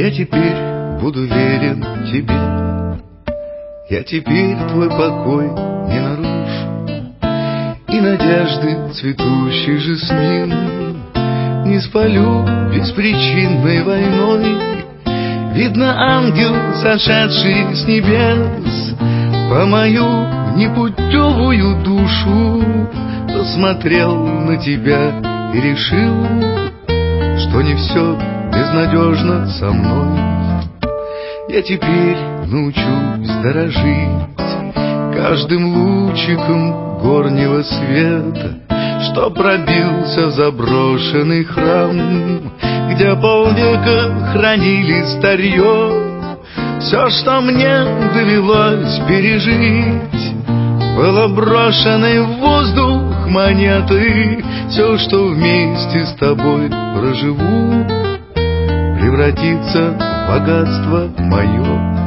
Я теперь буду верен тебе, я теперь твой покой не нарушу, и надежды цветущий жасмин не спалю беспричинной войной. Видно, ангел, сошедший с небес, по мою непутевую душу посмотрел на тебя и решил, что не все безнадежно со мной. Я теперь научусь дорожить каждым лучиком горнего света, что пробился в заброшенный храм, где полвека хранили старье. Все, что мне довелось пережить, было брошенной в воздух монеты. Все, что вместе с тобой проживу, превратится в богатство мое.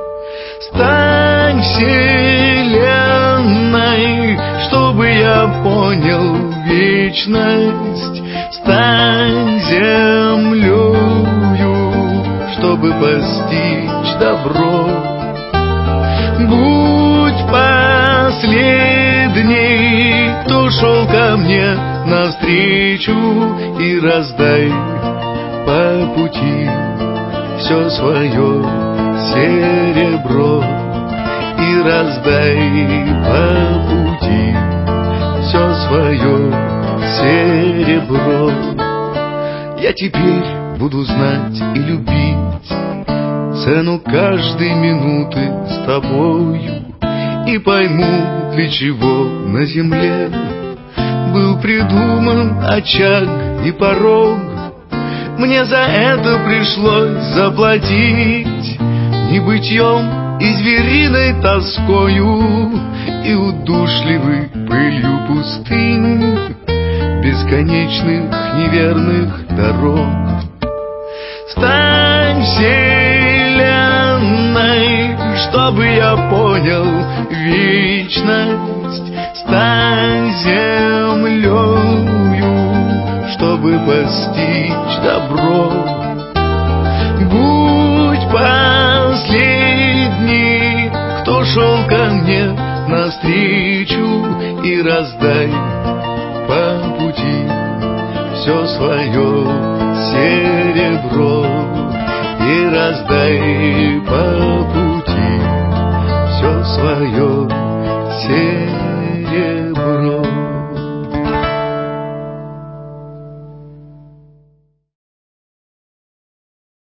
Стань вселенной, чтобы я понял вечность. Стань землею, чтобы постичь добро. Будь последней, кто шел ко мне навстречу, и раздай по пути все свое серебро, и раздай по пути все свое серебро. Я теперь буду знать и любить цену каждой минуты с тобою, и пойму, для чего на земле был придуман очаг и порог. Мне за это пришлось заплатить небытьем и звериной тоскою, и удушливой пылью пустынь, бесконечных неверных дорог. Стань вселенной, чтобы я понял вечность. Стань землею, чтобы постичь добро. Будь последний, кто шел ко мне навстречу, и раздай по пути все свое серебро, и раздай по пути все свое